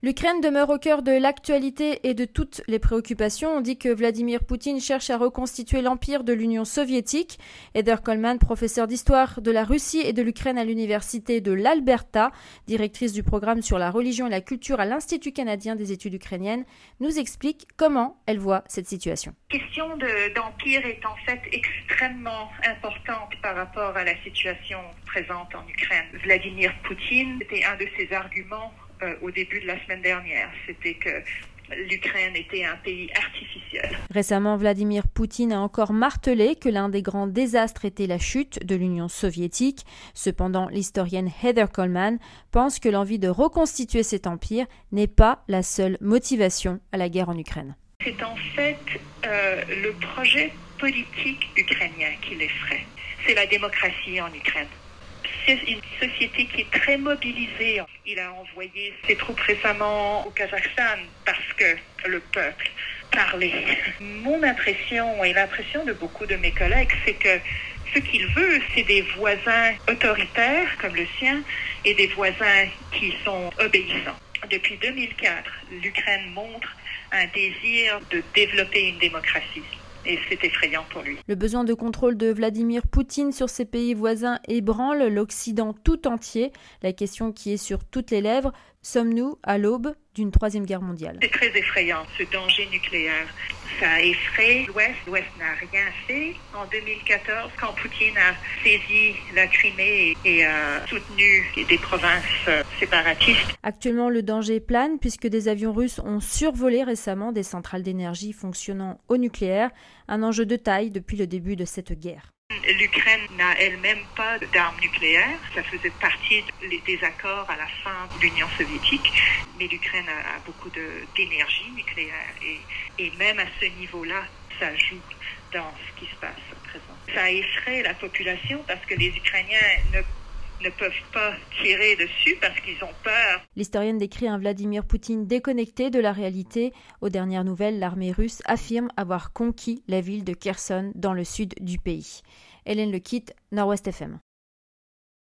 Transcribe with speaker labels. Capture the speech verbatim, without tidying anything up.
Speaker 1: L'Ukraine demeure au cœur de l'actualité et de toutes les préoccupations. On dit que Vladimir Poutine cherche à reconstituer l'empire de l'Union soviétique. Heather Coleman, professeure d'histoire de la Russie et de l'Ukraine à l'université de l'Alberta, directrice du programme sur la religion et la culture à l'Institut canadien des études ukrainiennes, nous explique comment elle voit cette situation.
Speaker 2: La question de, d'empire est en fait extrêmement importante par rapport à la situation présente en Ukraine. Vladimir Poutine, c'était un de ses arguments Euh, au début de la semaine dernière, c'était que l'Ukraine était un pays artificiel.
Speaker 1: Récemment, Vladimir Poutine a encore martelé que l'un des grands désastres était la chute de l'Union soviétique. Cependant, l'historienne Heather Coleman pense que l'envie de reconstituer cet empire n'est pas la seule motivation à la guerre en Ukraine.
Speaker 2: C'est en fait euh, le projet politique ukrainien qui l'effraie. C'est la démocratie en Ukraine. C'est une société qui est très mobilisée. Il a envoyé ses troupes récemment au Kazakhstan parce que le peuple parlait. Mon impression et l'impression de beaucoup de mes collègues, c'est que ce qu'il veut, c'est des voisins autoritaires comme le sien et des voisins qui sont obéissants. Depuis deux mille quatre, l'Ukraine montre un désir de développer une démocratie. Et c'est effrayant pour lui.
Speaker 1: Le besoin de contrôle de Vladimir Poutine sur ses pays voisins ébranle l'Occident tout entier. La question qui est sur toutes les lèvres, sommes-nous à l'aube d'une troisième guerre mondiale ?
Speaker 2: C'est très effrayant, ce danger nucléaire. Ça effraie l'Ouest. L'Ouest n'a rien fait en deux mille quatorze quand Poutine a saisi la Crimée et a soutenu des provinces séparatistes.
Speaker 1: Actuellement, le danger plane puisque des avions russes ont survolé récemment des centrales d'énergie fonctionnant au nucléaire, un enjeu de taille depuis le début de cette guerre.
Speaker 2: L'Ukraine n'a elle-même pas d'armes nucléaires. Ça faisait partie des accords à la fin de l'Union soviétique. Mais l'Ukraine a, a beaucoup de, d'énergie nucléaire. Et, et même à ce niveau-là, ça joue dans ce qui se passe à présent. Ça effraie la population parce que les Ukrainiens ne ne peuvent pas tirer dessus parce qu'ils ont peur.
Speaker 1: L'historienne décrit un Vladimir Poutine déconnecté de la réalité. Aux dernières nouvelles, l'armée russe affirme avoir conquis la ville de Kherson dans le sud du pays. Hélène Lequitte, Nord-Ouest F M.